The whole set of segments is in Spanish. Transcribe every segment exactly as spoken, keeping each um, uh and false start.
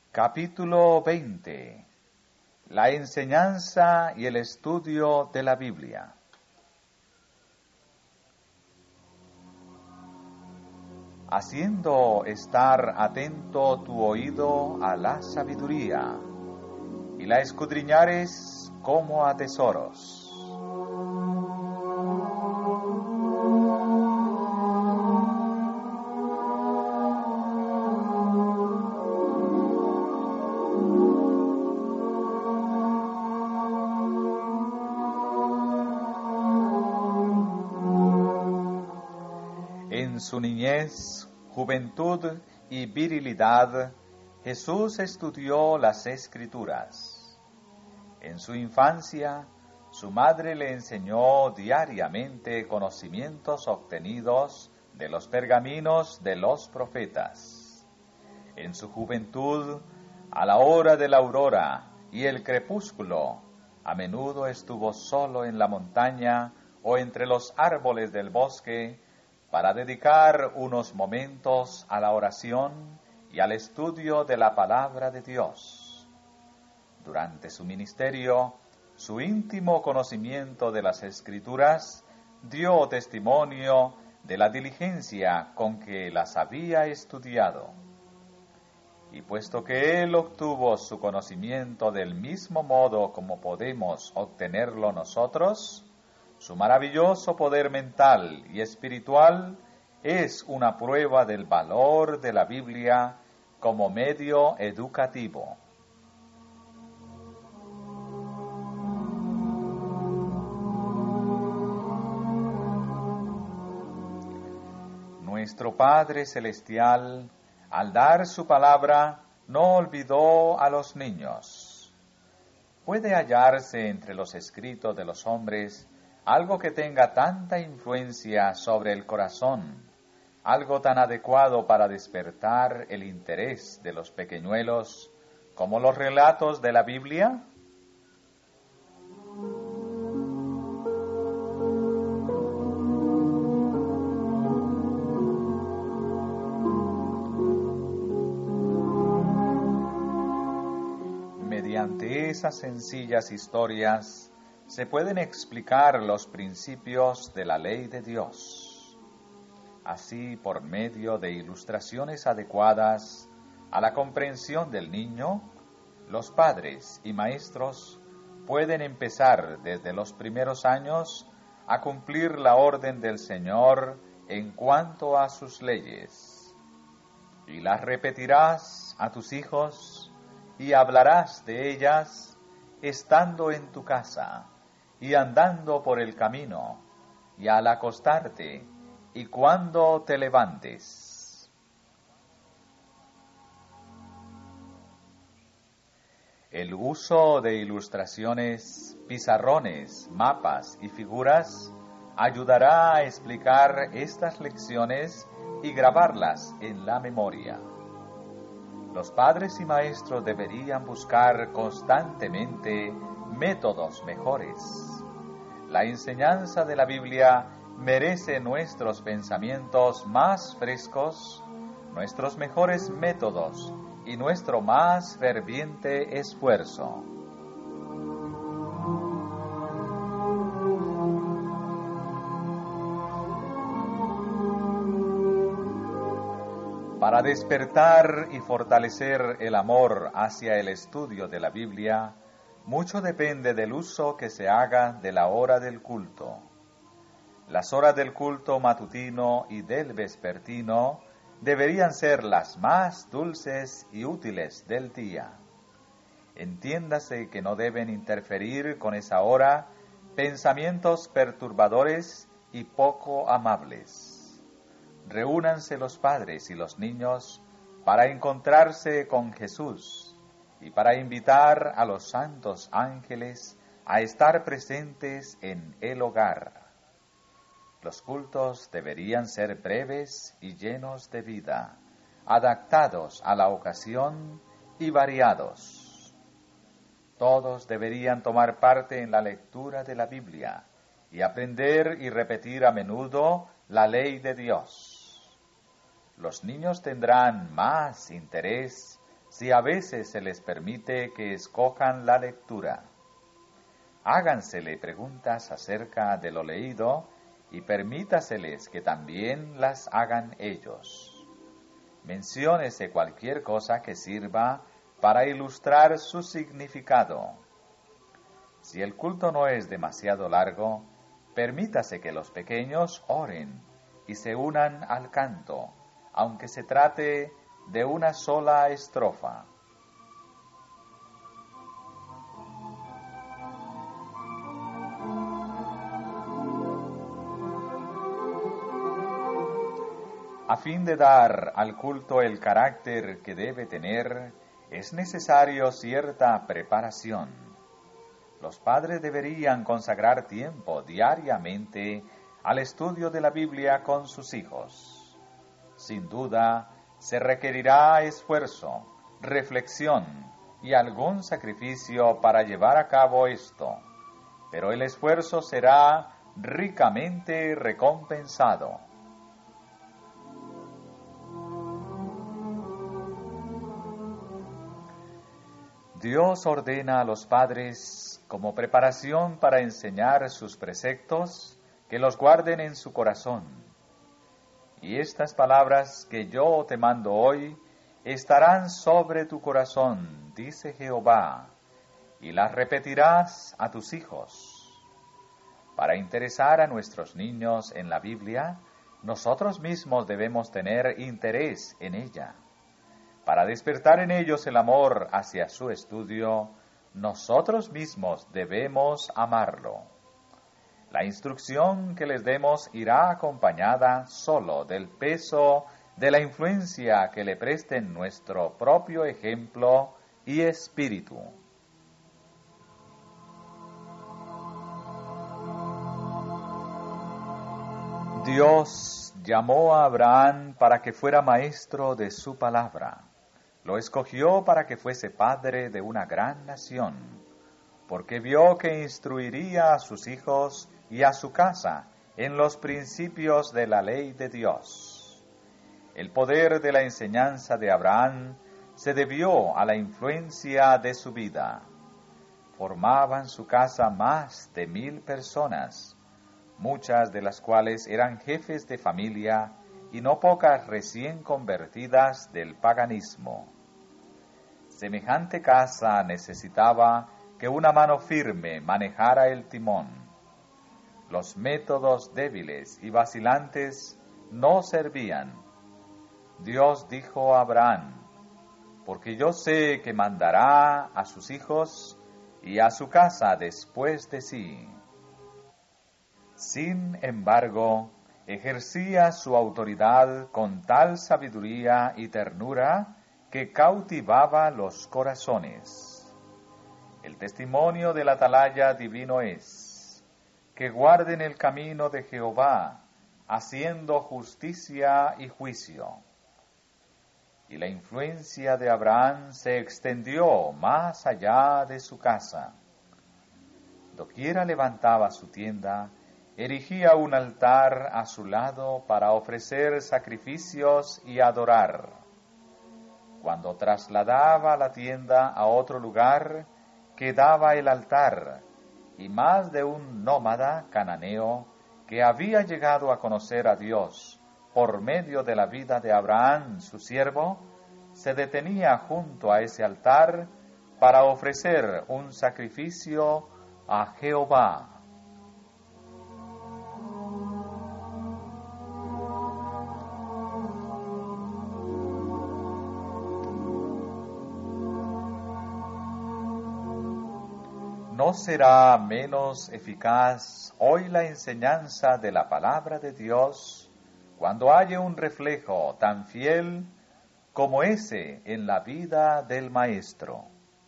Capítulo veinte. La enseñanza y el estudio de la Biblia. Haciendo estar atento tu oído a la sabiduría, y la escudriñares como a tesoros. En su niñez, juventud y virilidad, Jesús estudió las Escrituras. En su infancia, su madre le enseñó diariamente conocimientos obtenidos de los pergaminos de los profetas. En su juventud, a la hora de la aurora y el crepúsculo, a menudo estuvo solo en la montaña o entre los árboles del bosque, para dedicar unos momentos a la oración y al estudio de la palabra de Dios. Durante su ministerio, su íntimo conocimiento de las Escrituras dio testimonio de la diligencia con que las había estudiado. Y puesto que él obtuvo su conocimiento del mismo modo como podemos obtenerlo nosotros, su maravilloso poder mental y espiritual es una prueba del valor de la Biblia como medio educativo. Nuestro Padre Celestial, al dar su palabra, no olvidó a los niños. ¿Puede hallarse entre los escritos de los hombres algo que tenga tanta influencia sobre el corazón, algo tan adecuado para despertar el interés de los pequeñuelos como los relatos de la Biblia? Mediante esas sencillas historias se pueden explicar los principios de la ley de Dios. Así, por medio de ilustraciones adecuadas a la comprensión del niño, los padres y maestros pueden empezar desde los primeros años a cumplir la orden del Señor en cuanto a sus leyes. Y las repetirás a tus hijos y hablarás de ellas estando en tu casa y andando por el camino, y al acostarte, y cuando te levantes. El uso de ilustraciones, pizarrones, mapas y figuras ayudará a explicar estas lecciones y grabarlas en la memoria. Los padres y maestros deberían buscar constantemente métodos mejores. La enseñanza de la Biblia merece nuestros pensamientos más frescos, nuestros mejores métodos y nuestro más ferviente esfuerzo. Para despertar y fortalecer el amor hacia el estudio de la Biblia, mucho depende del uso que se haga de la hora del culto. Las horas del culto matutino y del vespertino deberían ser las más dulces y útiles del día. Entiéndase que no deben interferir con esa hora pensamientos perturbadores y poco amables. Reúnanse los padres y los niños para encontrarse con Jesús y para invitar a los santos ángeles a estar presentes en el hogar. Los cultos deberían ser breves y llenos de vida, adaptados a la ocasión y variados. Todos deberían tomar parte en la lectura de la Biblia y aprender y repetir a menudo la ley de Dios. Los niños tendrán más interés si a veces se les permite que escojan la lectura. Hágansele preguntas acerca de lo leído y permítaseles que también las hagan ellos. Menciónese cualquier cosa que sirva para ilustrar su significado. Si el culto no es demasiado largo, permítase que los pequeños oren y se unan al canto, aunque se trate de una sola estrofa. A fin de dar al culto el carácter que debe tener, es necesario cierta preparación. Los padres deberían consagrar tiempo diariamente al estudio de la Biblia con sus hijos. Sin duda, se requerirá esfuerzo, reflexión y algún sacrificio para llevar a cabo esto, pero el esfuerzo será ricamente recompensado. Dios ordena a los padres, como preparación para enseñar sus preceptos, que los guarden en su corazón. Y estas palabras que yo te mando hoy estarán sobre tu corazón, dice Jehová, y las repetirás a tus hijos. Para interesar a nuestros niños en la Biblia, nosotros mismos debemos tener interés en ella. Para despertar en ellos el amor hacia su estudio, nosotros mismos debemos amarlo. La instrucción que les demos irá acompañada solo del peso de la influencia que le presten nuestro propio ejemplo y espíritu. Dios llamó a Abraham para que fuera maestro de su palabra. Lo escogió para que fuese padre de una gran nación, porque vio que instruiría a sus hijos y a su casa en los principios de la ley de Dios. El poder de la enseñanza de Abraham se debió a la influencia de su vida. Formaban su casa más de mil personas, muchas de las cuales eran jefes de familia y no pocas recién convertidas del paganismo. Semejante casa necesitaba que una mano firme manejara el timón. Los métodos débiles y vacilantes no servían. Dios dijo a Abraham, porque yo sé que mandará a sus hijos y a su casa después de sí. Sin embargo, ejercía su autoridad con tal sabiduría y ternura que cautivaba los corazones. El testimonio del atalaya divino es que guarden el camino de Jehová, haciendo justicia y juicio. Y la influencia de Abraham se extendió más allá de su casa. Doquiera levantaba su tienda, erigía un altar a su lado para ofrecer sacrificios y adorar. Cuando trasladaba la tienda a otro lugar, quedaba el altar, y más de un nómada cananeo que había llegado a conocer a Dios por medio de la vida de Abraham, su siervo, se detenía junto a ese altar para ofrecer un sacrificio a Jehová. ¿No será menos eficaz hoy la enseñanza de la palabra de Dios cuando haya un reflejo tan fiel como ese en la vida del Maestro?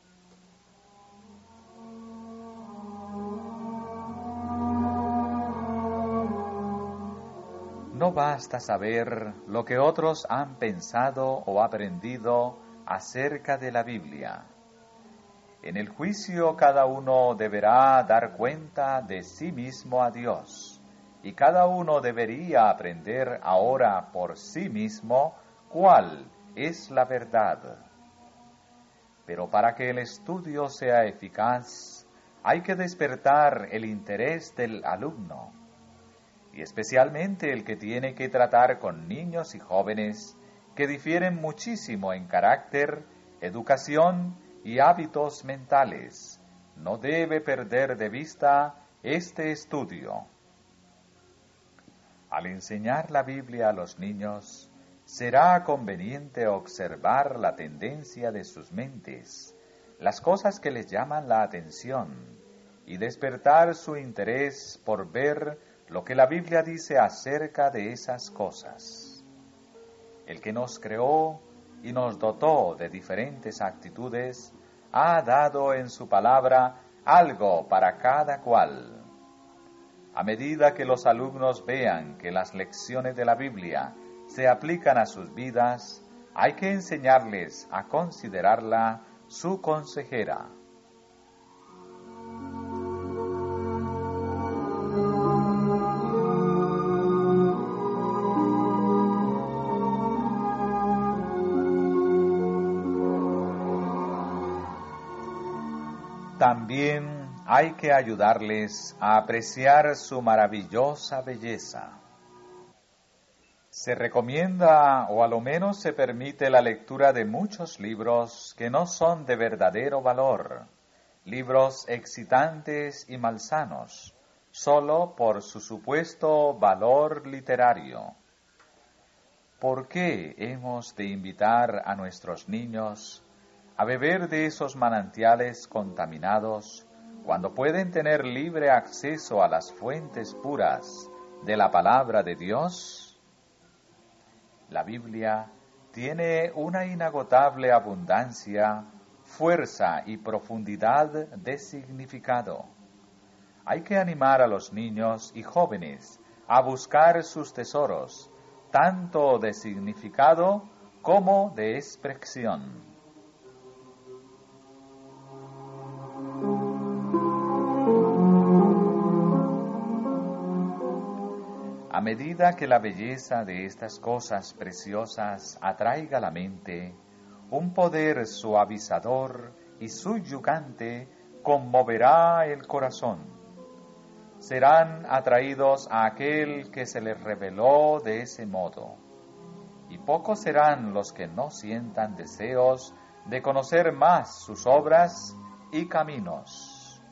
No basta saber lo que otros han pensado o aprendido acerca de la Biblia. En el juicio cada uno deberá dar cuenta de sí mismo a Dios, y cada uno debería aprender ahora por sí mismo cuál es la verdad. Pero para que el estudio sea eficaz, hay que despertar el interés del alumno, y especialmente el que tiene que tratar con niños y jóvenes que difieren muchísimo en carácter, educación y hábitos mentales. No debe perder de vista este estudio. Al enseñar la Biblia a los niños, será conveniente observar la tendencia de sus mentes, las cosas que les llaman la atención, y despertar su interés por ver lo que la Biblia dice acerca de esas cosas. El que nos creó y nos dotó de diferentes actitudes, ha dado en su palabra algo para cada cual. A medida que los alumnos vean que las lecciones de la Biblia se aplican a sus vidas, hay que enseñarles a considerarla su consejera. También hay que ayudarles a apreciar su maravillosa belleza. Se recomienda, o a lo menos se permite, la lectura de muchos libros que no son de verdadero valor, libros excitantes y malsanos, solo por su supuesto valor literario. ¿Por qué hemos de invitar a nuestros niños a beber de esos manantiales contaminados cuando pueden tener libre acceso a las fuentes puras de la palabra de Dios? La Biblia tiene una inagotable abundancia, fuerza y profundidad de significado. Hay que animar a los niños y jóvenes a buscar sus tesoros, tanto de significado como de expresión. A medida que la belleza de estas cosas preciosas atraiga la mente, un poder suavizador y subyugante conmoverá el corazón. Serán atraídos a aquel que se les reveló de ese modo, y pocos serán los que no sientan deseos de conocer más sus obras y caminos.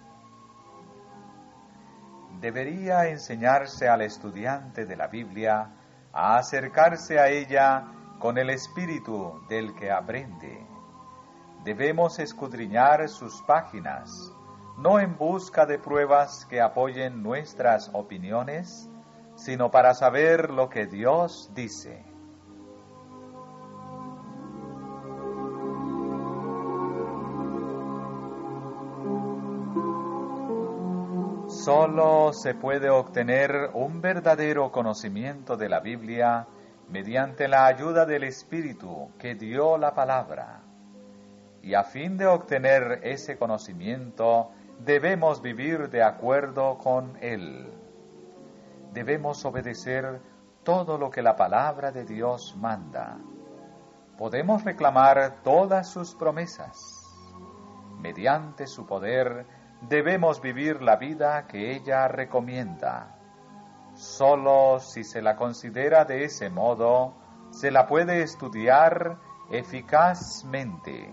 Debería enseñarse al estudiante de la Biblia a acercarse a ella con el espíritu del que aprende. Debemos escudriñar sus páginas, no en busca de pruebas que apoyen nuestras opiniones, sino para saber lo que Dios dice. Solo se puede obtener un verdadero conocimiento de la Biblia mediante la ayuda del Espíritu que dio la palabra. Y a fin de obtener ese conocimiento, debemos vivir de acuerdo con él. Debemos obedecer todo lo que la palabra de Dios manda. Podemos reclamar todas sus promesas. Mediante su poder, debemos vivir la vida que ella recomienda. Solo si se la considera de ese modo, se la puede estudiar eficazmente.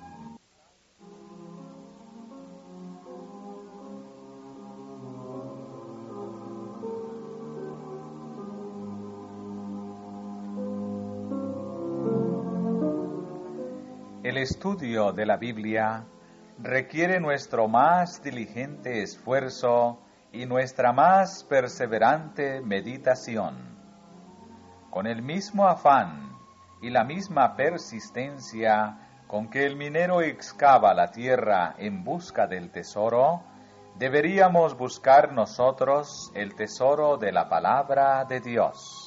El estudio de la Biblia requiere nuestro más diligente esfuerzo y nuestra más perseverante meditación. Con el mismo afán y la misma persistencia con que el minero excava la tierra en busca del tesoro, deberíamos buscar nosotros el tesoro de la palabra de Dios.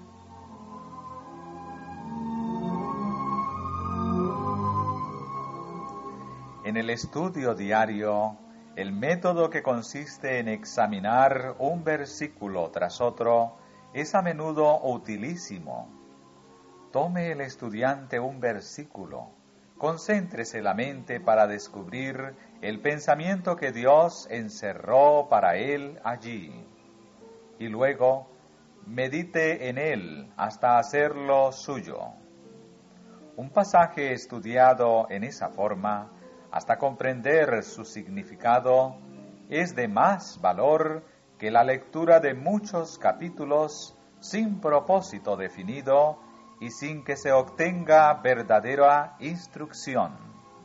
En el estudio diario, el método que consiste en examinar un versículo tras otro es a menudo utilísimo. Tome el estudiante un versículo concéntrese la mente para descubrir el pensamiento que Dios encerró para él allí, y luego medite en él hasta hacerlo suyo. Un pasaje estudiado en esa forma, hasta comprender su significado, es de más valor que la lectura de muchos capítulos sin propósito definido y sin que se obtenga verdadera instrucción.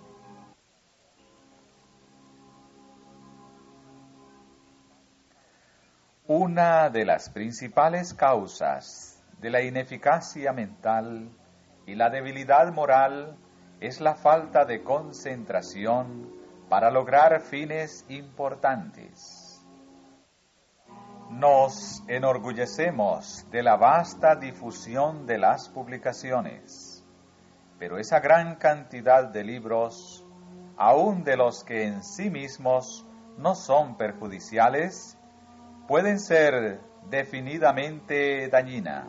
Una de las principales causas de la ineficacia mental y la debilidad moral es la falta de concentración para lograr fines importantes. Nos enorgullecemos de la vasta difusión de las publicaciones, pero esa gran cantidad de libros, aun de los que en sí mismos no son perjudiciales, pueden ser definidamente dañina.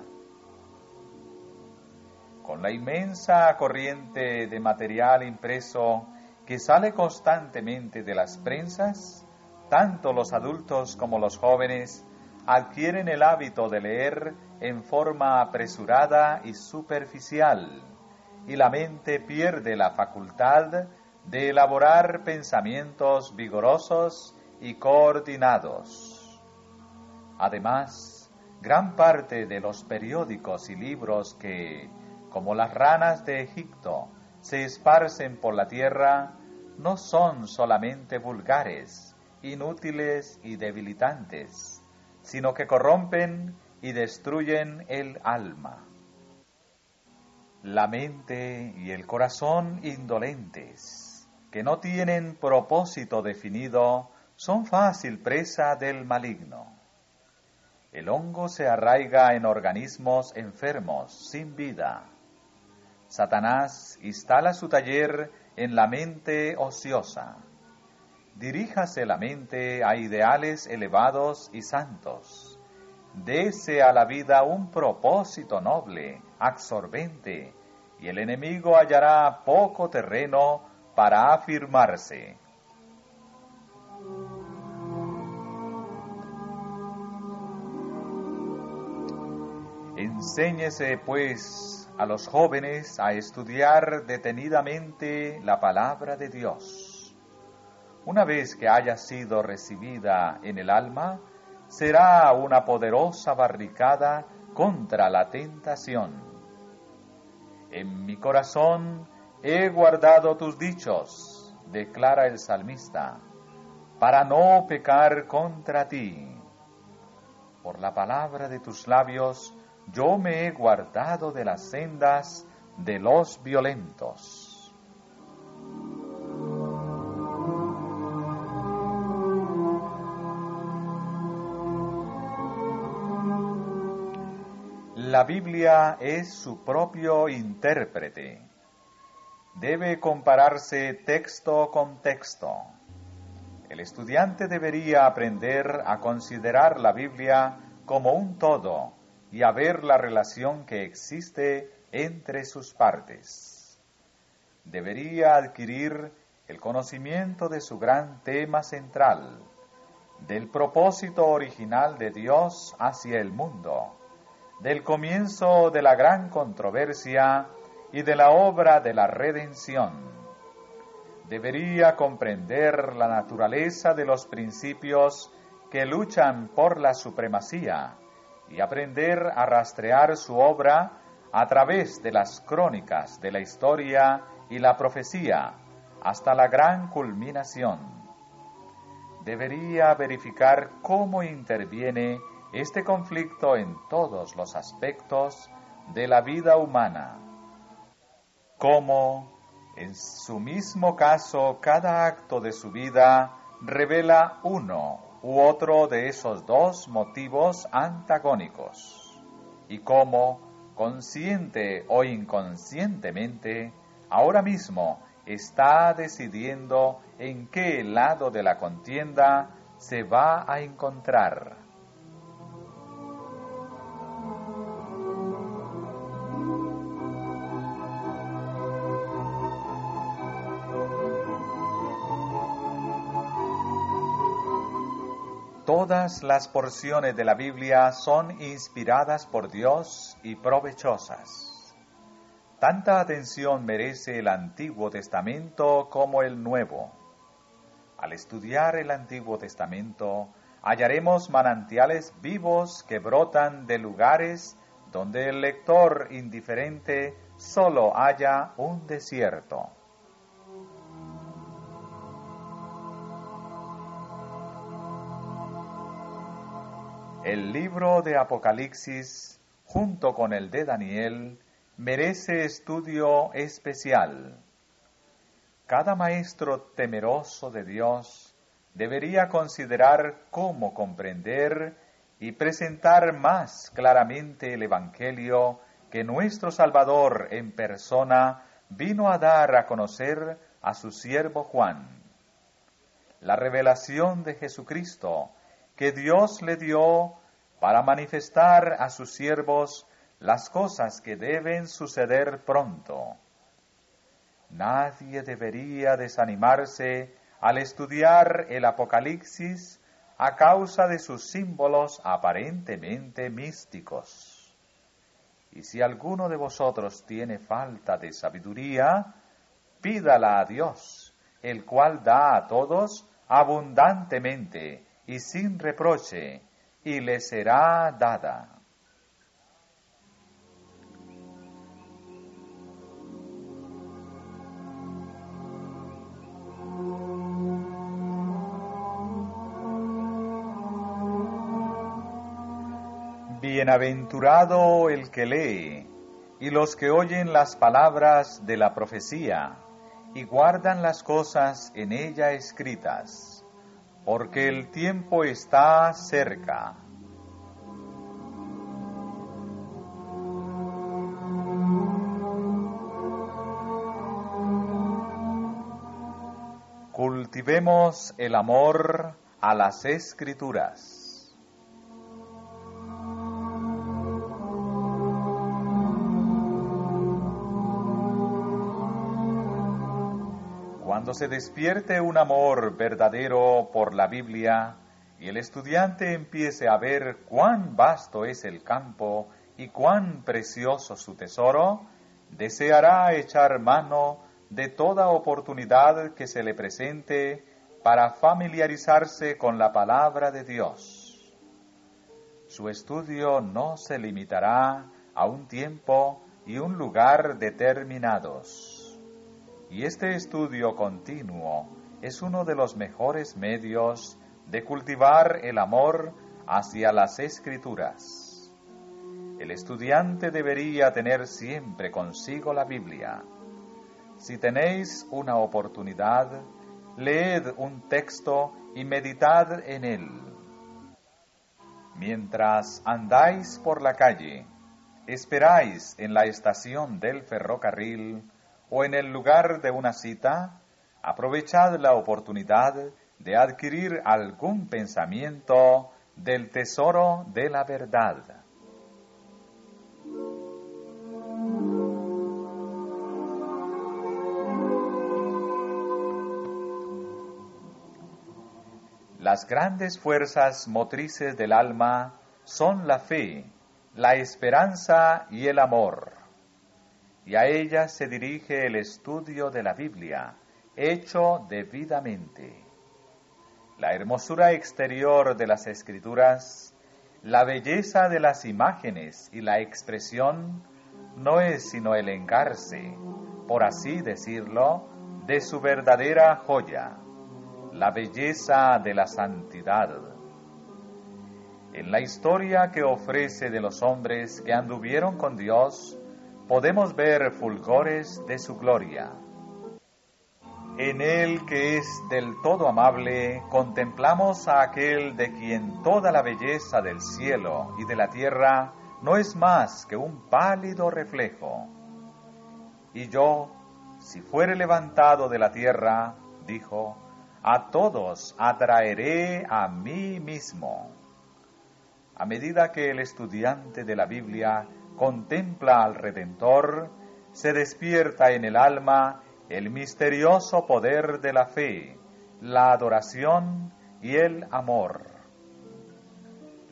Con la inmensa corriente de material impreso que sale constantemente de las prensas, tanto los adultos como los jóvenes adquieren el hábito de leer en forma apresurada y superficial, y la mente pierde la facultad de elaborar pensamientos vigorosos y coordinados. Además, gran parte de los periódicos y libros que, como las ranas de Egipto, se esparcen por la tierra, no son solamente vulgares, inútiles y debilitantes, sino que corrompen y destruyen el alma. La mente y el corazón indolentes, que no tienen propósito definido, son fácil presa del maligno. El hongo se arraiga en organismos enfermos, sin vida. Satanás instala su taller en la mente ociosa. Diríjase la mente a ideales elevados y santos. Dese a la vida un propósito noble, absorbente, y el enemigo hallará poco terreno para afirmarse. Enséñese, pues, a los jóvenes a estudiar detenidamente la palabra de Dios. Una vez que haya sido recibida en el alma, será una poderosa barricada contra la tentación. En mi corazón he guardado tus dichos, declara el salmista, para no pecar contra ti. Por la palabra de tus labios, yo me he guardado de las sendas de los violentos. La Biblia es su propio intérprete. Debe compararse texto con texto. El estudiante debería aprender a considerar la Biblia como un todo y a ver la relación que existe entre sus partes. Debería adquirir el conocimiento de su gran tema central, del propósito original de Dios hacia el mundo, del comienzo de la gran controversia y de la obra de la redención. Debería comprender la naturaleza de los principios que luchan por la supremacía y aprender a rastrear su obra a través de las crónicas de la historia y la profecía hasta la gran culminación. Debería verificar cómo interviene este conflicto en todos los aspectos de la vida humana. Cómo, en su mismo caso, cada acto de su vida revela uno u otro de esos dos motivos antagónicos. Y cómo, consciente o inconscientemente, ahora mismo está decidiendo en qué lado de la contienda se va a encontrar. Todas las porciones de la Biblia son inspiradas por Dios y provechosas. Tanta atención merece el Antiguo Testamento como el Nuevo. Al estudiar el Antiguo Testamento, hallaremos manantiales vivos que brotan de lugares donde el lector indiferente solo halla un desierto. El libro de Apocalipsis, junto con el de Daniel, merece estudio especial. Cada maestro temeroso de Dios debería considerar cómo comprender y presentar más claramente el Evangelio que nuestro Salvador en persona vino a dar a conocer a su siervo Juan. La revelación de Jesucristo que Dios le dio para manifestar a sus siervos las cosas que deben suceder pronto. Nadie debería desanimarse al estudiar el Apocalipsis a causa de sus símbolos aparentemente místicos. Y si alguno de vosotros tiene falta de sabiduría, pídala a Dios, el cual da a todos abundantemente y sin reproche, y le será dada. Bienaventurado el que lee, y los que oyen las palabras de la profecía, y guardan las cosas en ella escritas, porque el tiempo está cerca. Cultivemos el amor a las Escrituras. Cuando se despierte un amor verdadero por la Biblia y el estudiante empiece a ver cuán vasto es el campo y cuán precioso su tesoro, deseará echar mano de toda oportunidad que se le presente para familiarizarse con la palabra de Dios. Su estudio no se limitará a un tiempo y un lugar determinados. Y este estudio continuo es uno de los mejores medios de cultivar el amor hacia las Escrituras. El estudiante debería tener siempre consigo la Biblia. Si tenéis una oportunidad, leed un texto y meditad en él. Mientras andáis por la calle, esperáis en la estación del ferrocarril o en el lugar de una cita, aprovechad la oportunidad de adquirir algún pensamiento del tesoro de la verdad. Las grandes fuerzas motrices del alma son la fe, la esperanza y el amor. Y a ellas se dirige el estudio de la Biblia, hecho debidamente. La hermosura exterior de las Escrituras, la belleza de las imágenes y la expresión no es sino el engarce, por así decirlo, de su verdadera joya, la belleza de la santidad. En la historia que ofrece de los hombres que anduvieron con Dios, podemos ver fulgores de su gloria. En Él, que es del todo amable, contemplamos a aquel de quien toda la belleza del cielo y de la tierra no es más que un pálido reflejo. Y yo, si fuere levantado de la tierra, dijo, a todos atraeré a mí mismo. A medida que el estudiante de la Biblia contempla al Redentor, se despierta en el alma el misterioso poder de la fe, la adoración y el amor.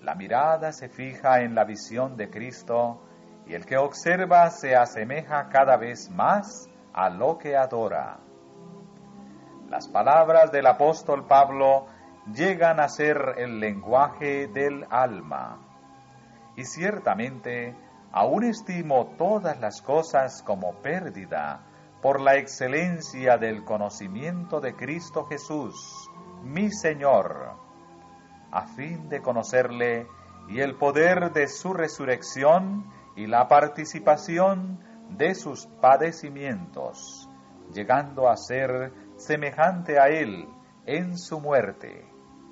La mirada se fija en la visión de Cristo y el que observa se asemeja cada vez más a lo que adora. Las palabras del apóstol Pablo llegan a ser el lenguaje del alma. Y ciertamente, aún estimo todas las cosas como pérdida por la excelencia del conocimiento de Cristo Jesús, mi Señor, a fin de conocerle y el poder de su resurrección y la participación de sus padecimientos, llegando a ser semejante a él en su muerte.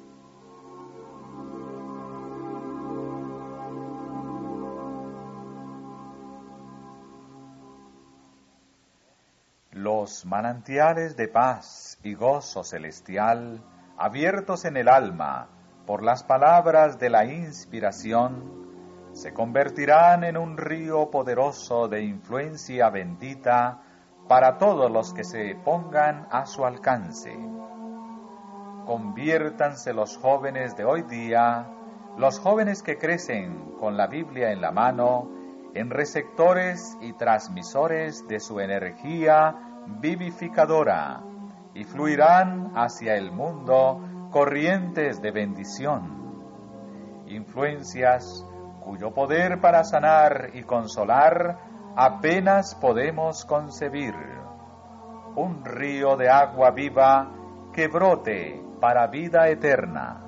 Los manantiales de paz y gozo celestial, abiertos en el alma por las palabras de la inspiración, se convertirán en un río poderoso de influencia bendita para todos los que se pongan a su alcance. Conviértanse los jóvenes de hoy día, los jóvenes que crecen con la Biblia en la mano, en receptores y transmisores de su energía vivificadora, y fluirán hacia el mundo corrientes de bendición, influencias cuyo poder para sanar y consolar apenas podemos concebir. Un río de agua viva que brote para vida eterna.